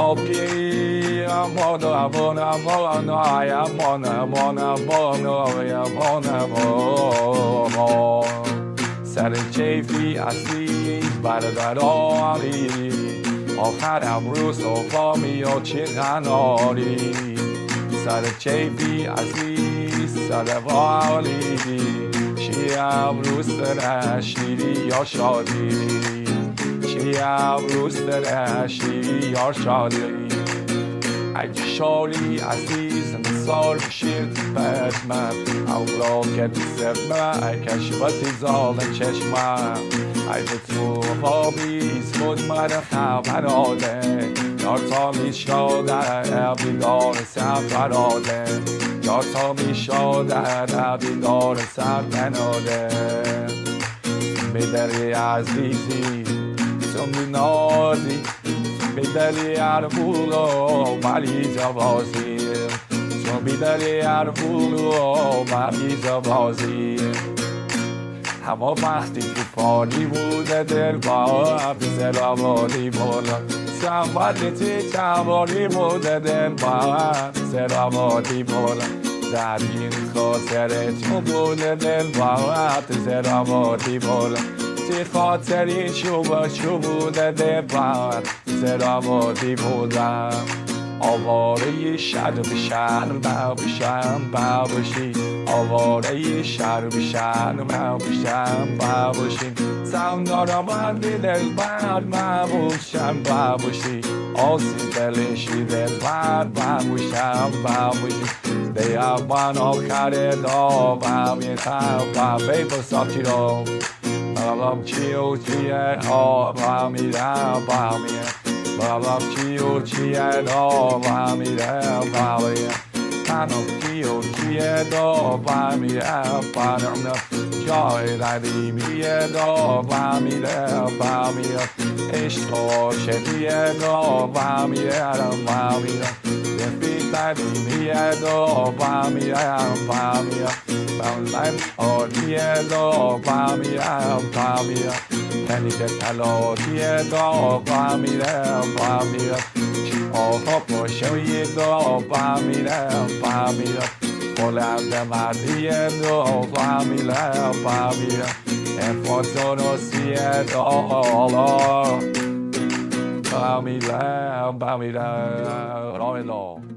Bobby, I'm on سر کیفی عزیز برداری آخر امروز صبحامی و چه غناری سر کیفی عزیز سر والی چی امروز در شیری یا شادی چی امروز در شیری یا شادی اگه شالی عزیز مثال بشید بد من اولاد که دوست من کشفتی زال چشمم اگه تو خوابیز بود من خبر آده یار تا می شاده بیدار سفر آده یار تا می شاده بیدار سر بناده میداری عزیزی تو می نازی میداری عربولو ملی جوازی تو میداری عربولو ملی جوازی هوا وقتی تو پانی بوده دل با سراوالی بالا سنبالتی چوالی بوده دل با سراوالی بالا در این خاطر تو بوده دل با سراوالی بالا تی خاطری شو بوده دل با سراوالی بودم آواره شهر به شهر بشم باشی آواره شهر به شهر بشم باشی سمدارم بندی دل بر باشم باشی آسی دلشی دل بر باشم باشی دیم من آخر داغم یه تب بیپساتی رو بابام چیه آبم میرم بابام چیه داغم میرم تنم چیه داغم میرم جای ردیمیه داغم میرم عشق و شدیه داغم میرم ردیمیه داغم میرم من آریه داغم میرم تنی به تلاتیه داغم میرم آها پاشوی داغم میرم بلند مردیه داغم میرم افاتونوسیه داغم میرم